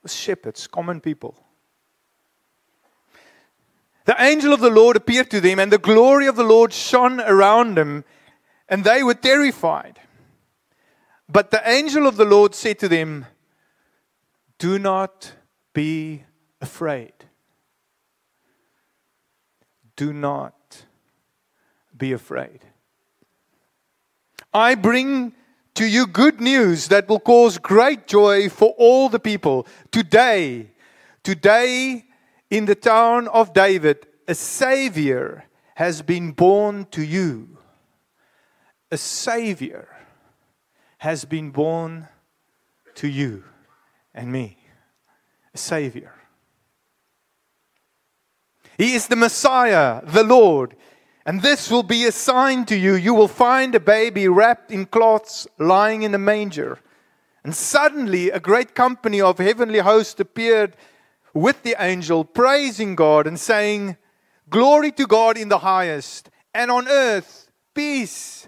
Shepherds, common people. The angel of the Lord appeared to them, and the glory of the Lord shone around them, and they were terrified. But the angel of the Lord said to them, "Do not be afraid." Do not be afraid. I bring to you good news that will cause great joy for all the people. Today, in the town of David, a Savior has been born to you. A Savior has been born to you and me. A Savior. He is the Messiah, the Lord. And this will be a sign to you. You will find a baby wrapped in cloths lying in a manger. And suddenly a great company of heavenly hosts appeared with the angel, praising God and saying, "Glory to God in the highest, and on earth peace.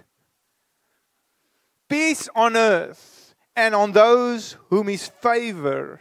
Peace on earth, and on those whom His favor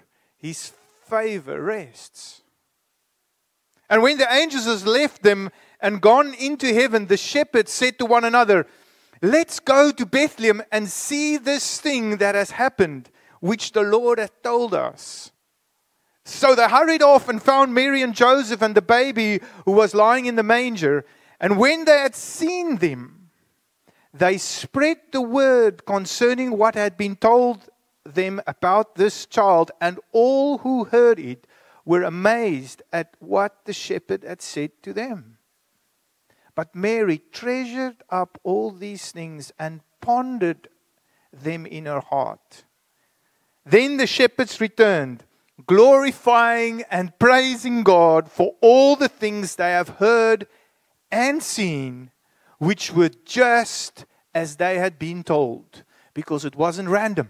rests." And when the angels had left them and gone into heaven, the shepherds said to one another, "Let's go to Bethlehem and see this thing that has happened, which the Lord hath told us." So they hurried off and found Mary and Joseph and the baby who was lying in the manger. And when they had seen them, they spread the word concerning what had been told them about this child, and all who heard it were amazed at what the shepherd had said to them. But Mary treasured up all these things and pondered them in her heart. Then the shepherds returned, glorifying and praising God for all the things they have heard and seen, which were just as they had been told, because it wasn't random.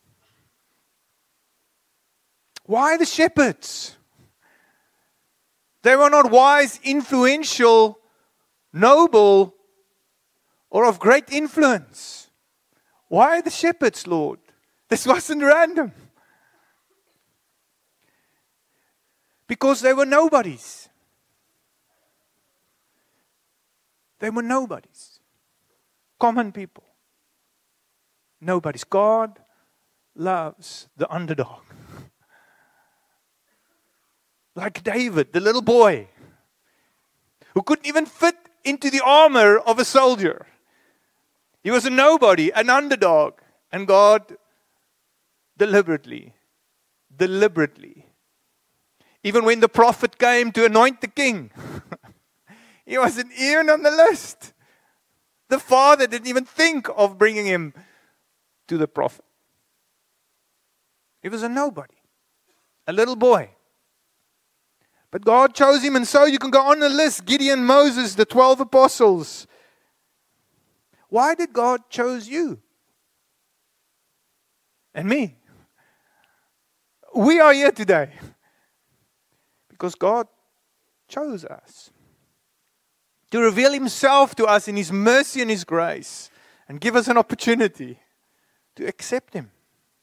Why the shepherds? They were not wise, influential, noble, or of great influence. Why the shepherds, Lord? This wasn't random. Because they were nobodies. They were nobodies. Common people. Nobodies. God loves the underdog. Like David, the little boy, who couldn't even fit into the armor of a soldier. He was a nobody, an underdog. And God deliberately, even when the prophet came to anoint the king, he wasn't even on the list. The father didn't even think of bringing him to the prophet. He was a nobody, a little boy. But God chose him, and so you can go on the list. Gideon, Moses, the 12 apostles. Why did God choose you? And me? We are here today because God chose us to reveal Himself to us in His mercy and His grace, and give us an opportunity to accept Him.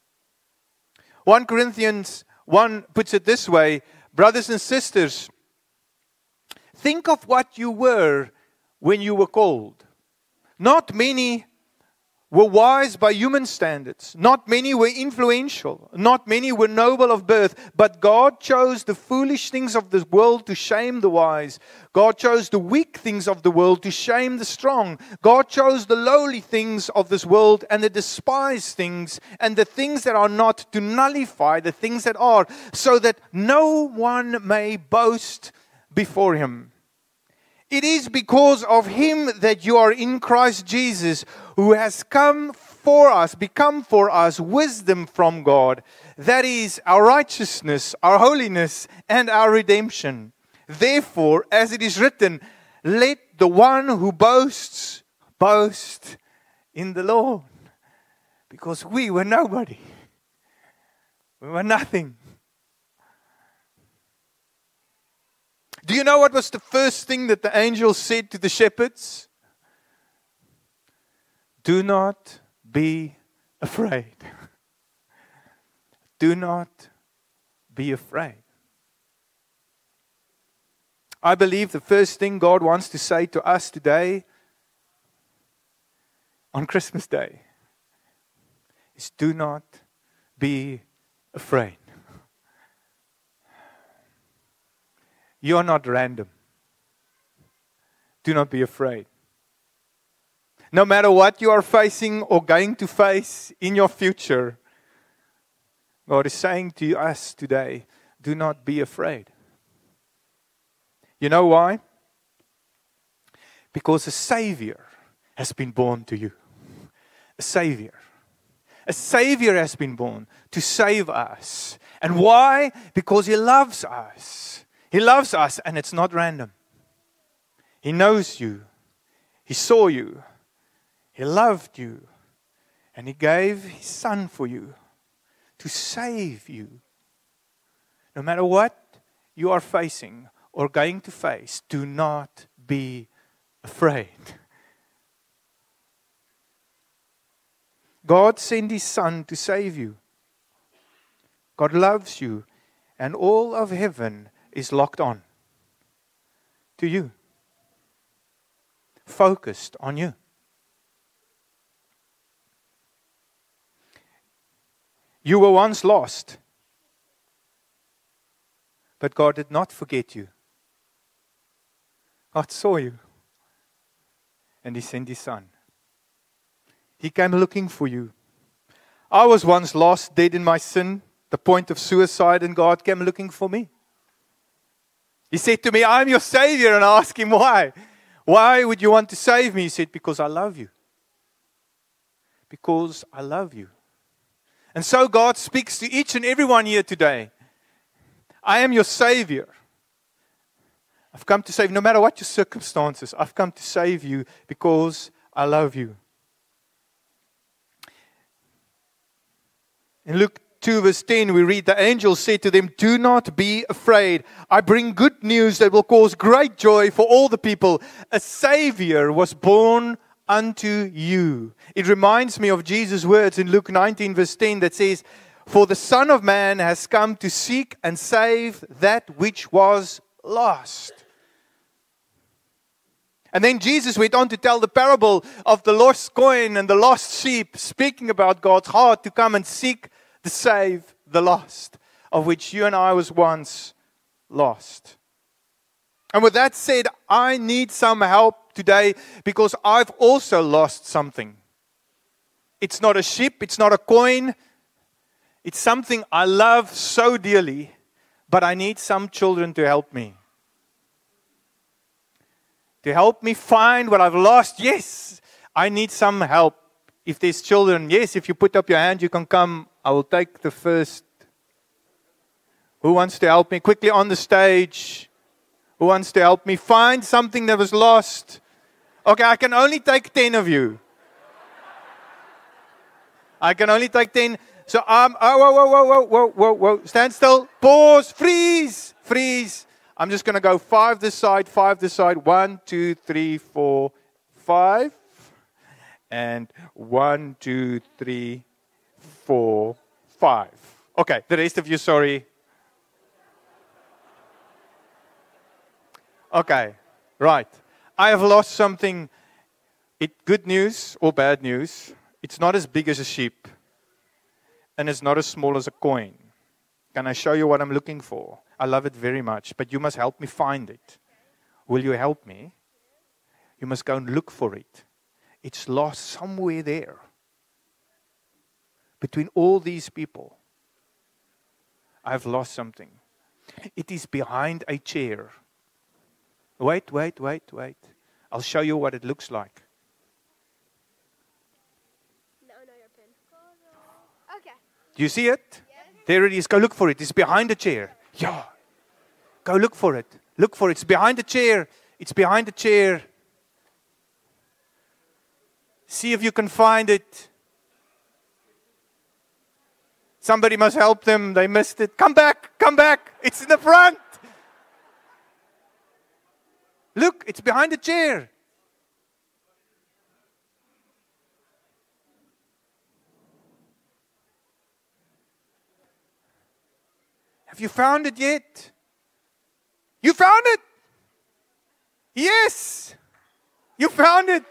1 Corinthians 1 puts it this way: brothers and sisters, think of what you were when you were called. Not many were wise by human standards. Not many were influential. Not many were noble of birth. But God chose the foolish things of this world to shame the wise. God chose the weak things of the world to shame the strong. God chose the lowly things of this world and the despised things and the things that are not to nullify the things that are, so that no one may boast before Him. It is because of Him that you are in Christ Jesus, who has become for us wisdom from God. That is our righteousness, our holiness, and our redemption. Therefore, as it is written, let the one who boasts, boast in the Lord. Because we were nobody. We were nothing. Do you know what was the first thing that the angel said to the shepherds? Do not be afraid. Do not be afraid. I believe the first thing God wants to say to us today on Christmas Day is do not be afraid. You are not random. Do not be afraid. No matter what you are facing or going to face in your future, God is saying to us today, do not be afraid. You know why? Because a Savior has been born to you. A Savior. A Savior has been born to save us. And why? Because He loves us. He loves us, and it's not random. He knows you. He saw you. He loved you. And He gave His Son for you to save you. No matter what you are facing or going to face, do not be afraid. God sent His Son to save you. God loves you, and all of heaven is locked on to you, focused on you. You were once lost, but God did not forget you. God saw you, and He sent His Son. He came looking for you. I was once lost, dead in my sin, the point of suicide, and God came looking for me. He said to me, I'm your Savior, and I asked Him why. Why would you want to save me? He said, because I love you. Because I love you. And so God speaks to each and everyone here today. I am your Savior. I've come to save, no matter what your circumstances, I've come to save you because I love you. In Luke 2 verse 10 we read, the angel said to them, do not be afraid. I bring good news that will cause great joy for all the people. A Savior was born unto you. It reminds me of Jesus' words in Luke 19 verse 10 that says, for the Son of Man has come to seek and save that which was lost. And then Jesus went on to tell the parable of the lost coin and the lost sheep, speaking about God's heart to come and seek to save the lost, of which you and I was once lost. And with that said, I need some help today because I've also lost something. It's not a sheep, it's not a coin. It's something I love so dearly, but I need some children to help me. To help me find what I've lost. Yes, I need some help. If there's children, yes, if you put up your hand, you can come. I will take the first. Who wants to help me? Quickly on the stage. Who wants to help me find something that was lost? Okay, I can only take 10 of you. I can only take 10. So, whoa. Stand still. Pause. Freeze. I'm just going to go 5 this side, 5 this side. 1, 2, 3, 4, 5. And 1, 2, 3, 4, 5. Okay, the rest of you, sorry. Okay, right. I have lost something. Good news or bad news, it's not as big as a sheep. And it's not as small as a coin. Can I show you what I'm looking for? I love it very much, but you must help me find it. Will you help me? You must go and look for it. It's lost somewhere there. Between all these people, I've lost something. It is behind a chair. Wait. I'll show you what it looks like. No, your pen. Okay. Do you see it? Yes. There it is. Go look for it. It's behind the chair. Yeah. Go look for it. Look for it. It's behind the chair. It's behind the chair. See if you can find it. Somebody must help them. They missed it. Come back. It's in the front. Look, it's behind the chair. Have you found it yet? You found it? Yes. You found it.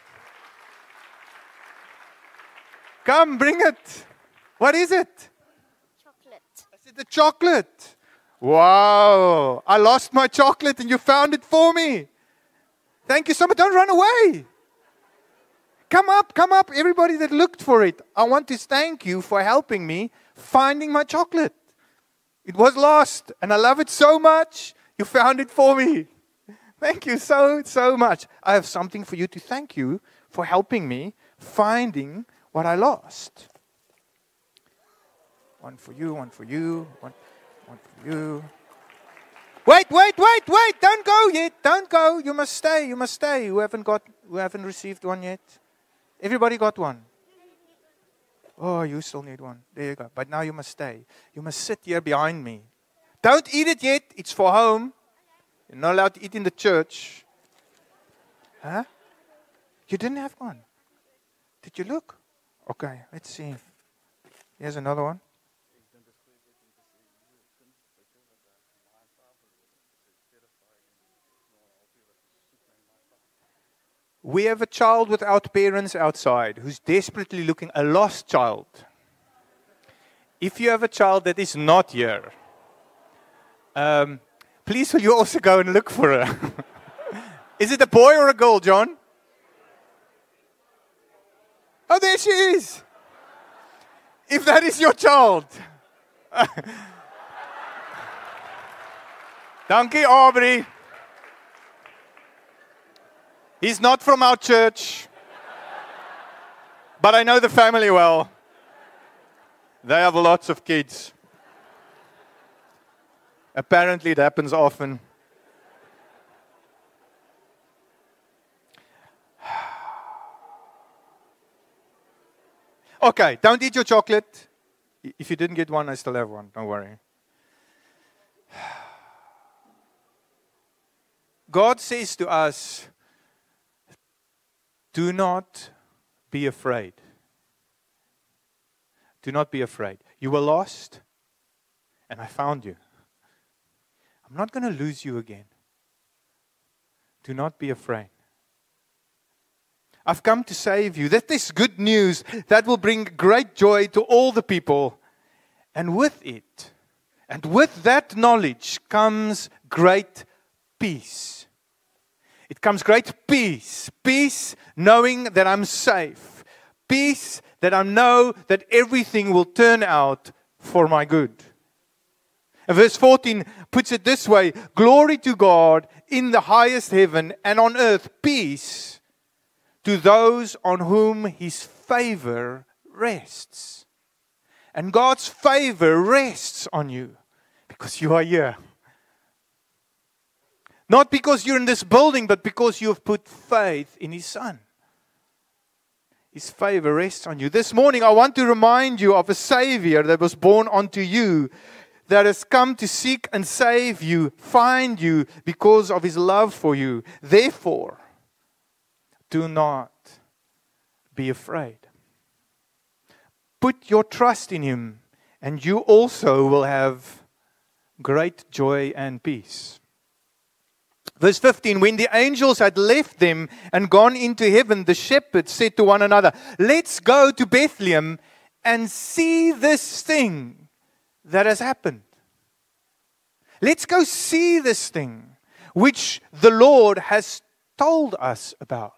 Come, bring it. What is it? Chocolate. Is it the chocolate? Wow. I lost my chocolate and you found it for me. Thank you so much. Don't run away. Come up. Everybody that looked for it. I want to thank you for helping me finding my chocolate. It was lost and I love it so much. You found it for me. Thank you so much. I have something for you to thank you for helping me finding what I lost. One for you, one for you, one for you. Wait. Don't go yet. Don't go. You must stay. Who haven't received one yet? Everybody got one. Oh, you still need one. There you go. But now you must stay. You must sit here behind me. Don't eat it yet. It's for home. You're not allowed to eat in the church. Huh? You didn't have one. Did you look? Okay, let's see. Here's another one. We have a child without parents outside who's desperately looking, a lost child. If you have a child that is not here, please will you also go and look for her? Is it a boy or a girl, John? Oh, there she is. If that is your child. Dankie, Aubrey. He's not from our church, but I know the family well. They have lots of kids. Apparently it happens often. Okay, don't eat your chocolate. If you didn't get one, I still have one. Don't worry. God says to us, do not be afraid. Do not be afraid. You were lost, and I found you. I'm not going to lose you again. Do not be afraid. I've come to save you. That is good news that will bring great joy to all the people. And with it, and with that knowledge comes great peace. It comes great peace. Peace knowing that I'm safe. Peace that I know that everything will turn out for my good. And verse 14 puts it this way: glory to God in the highest heaven, and on earth peace to those on whom His favor rests. And God's favor rests on you because you are here. Not because you're in this building, but because you have put faith in His Son. His favor rests on you. This morning I want to remind you of a Savior that was born unto you, that has come to seek and save you, find you because of His love for you. Therefore, do not be afraid. Put your trust in Him, and you also will have great joy and peace. Verse 15, when the angels had left them and gone into heaven, the shepherds said to one another, let's go to Bethlehem and see this thing that has happened. Let's go see this thing which the Lord has told us about.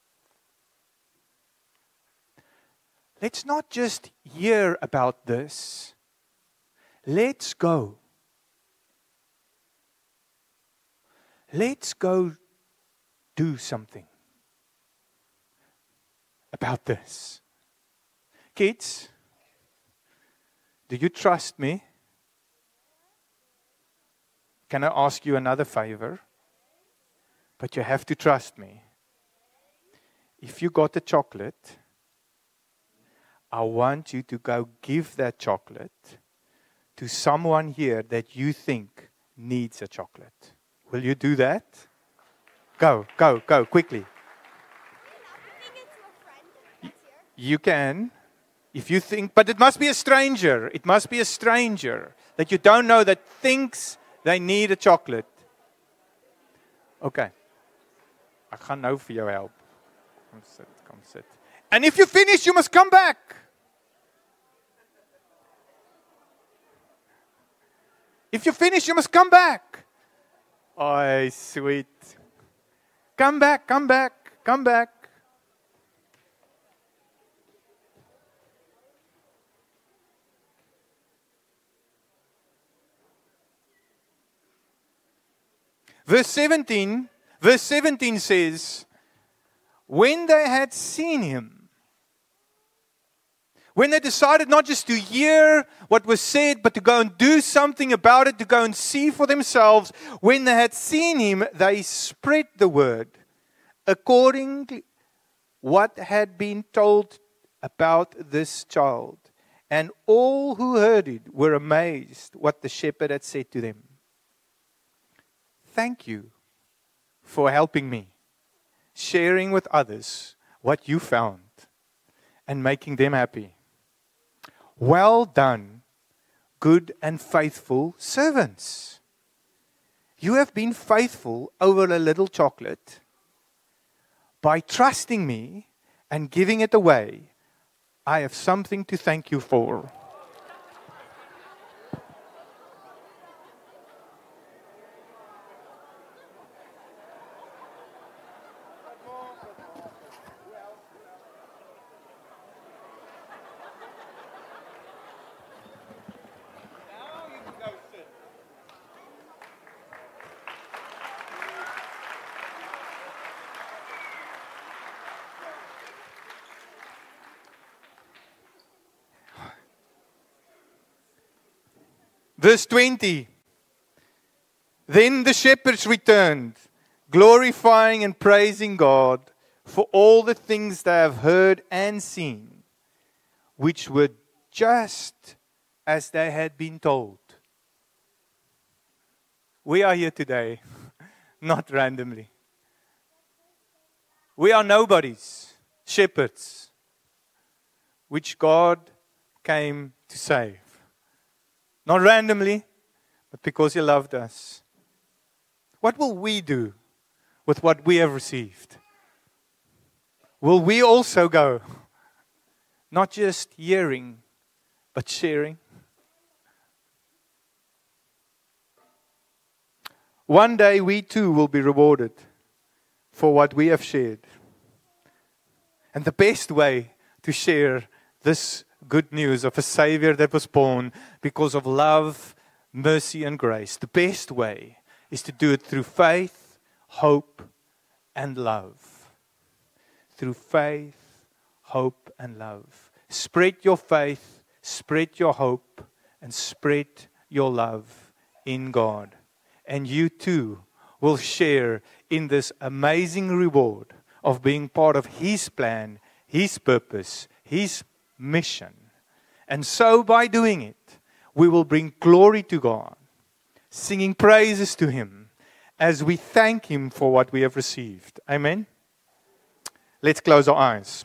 Let's not just hear about this. Let's go. Let's go do something about this. Kids, do you trust me? Can I ask you another favor? But you have to trust me. If you got a chocolate, I want you to go give that chocolate to someone here that you think needs a chocolate. Will you do that? Go, quickly. I think it's my friend that's here. You can. If you think, but it must be a stranger. It must be a stranger that you don't know that thinks they need a chocolate. Okay. Ek gaan nou vir jou help. Kom sit, kom sit. And if you finish, you must come back. If you finish, you must come back. Oh, sweet. Come back, come back, come back. Verse 17 says, when they had seen him, when they decided not just to hear what was said, but to go and do something about it, to go and see for themselves, when they had seen him, they spread the word according to what had been told about this child. And all who heard it were amazed what the shepherd had said to them. Thank you for helping me, sharing with others what you found, and making them happy. Well done, good and faithful servants. You have been faithful over a little chocolate. By trusting me and giving it away, I have something to thank you for. Verse 20. Then the shepherds returned, glorifying and praising God for all the things they have heard and seen, which were just as they had been told. We are here today, not randomly. We are nobodies, shepherds, which God came to save. Not randomly, but because He loved us. What will we do with what we have received? Will we also go, not just hearing, but sharing? One day we too will be rewarded for what we have shared. And the best way to share this good news of a Savior that was born because of love, mercy, and grace, the best way is to do it through faith, hope, and love. Through faith, hope, and love. Spread your faith, spread your hope, and spread your love in God. And you too will share in this amazing reward of being part of His plan, His purpose, His mission. And so by doing it, we will bring glory to God, singing praises to Him as we thank Him for what we have received. Amen. Let's close our eyes.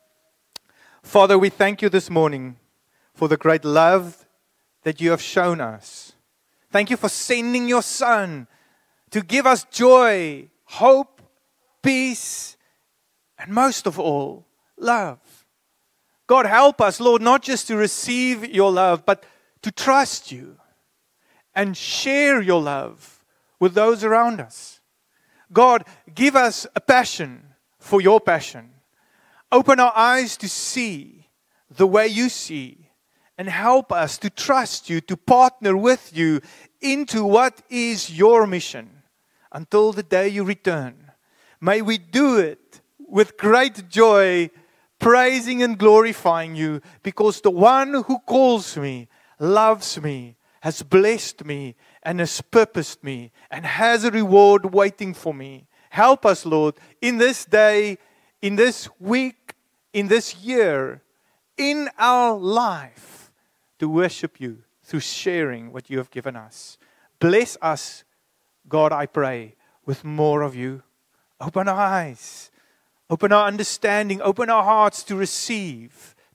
Father, we thank you this morning for the great love that you have shown us. Thank you for sending your Son to give us joy, hope, peace, and most of all, love. God, help us, Lord, not just to receive your love, but to trust you and share your love with those around us. God, give us a passion for your passion. Open our eyes to see the way you see, and help us to trust you, to partner with you into what is your mission until the day you return. May we do it with great joy, praising and glorifying you, because the one who calls me, loves me, has blessed me, and has purposed me, and has a reward waiting for me. Help us, Lord, in this day, in this week, in this year, in our life, to worship you through sharing what you have given us. Bless us, God, I pray, with more of you. Open our eyes. Open our understanding, open our hearts to receive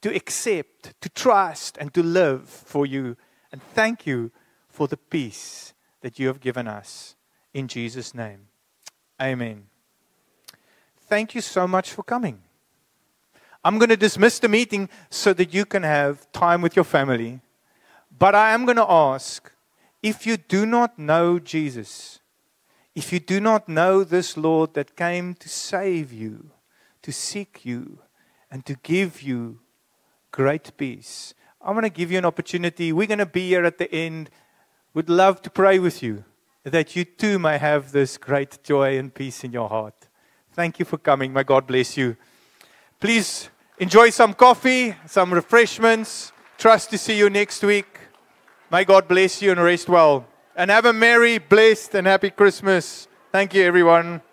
to accept, to trust, and to live for you. And thank you for the peace that you have given us. In Jesus' name, amen. Thank you so much for coming. I'm going to dismiss the meeting so that you can have time with your family. But I am going to ask, if you do not know Jesus, if you do not know this Lord that came to save you, to seek you, and to give you great peace, I want to give you an opportunity. We're going to be here at the end. Would love to pray with you that you too may have this great joy and peace in your heart. Thank you for coming. May God bless you. Please enjoy some coffee, some refreshments. Trust to see you next week. May God bless you and rest well. And have a merry, blessed, and happy Christmas. Thank you, everyone.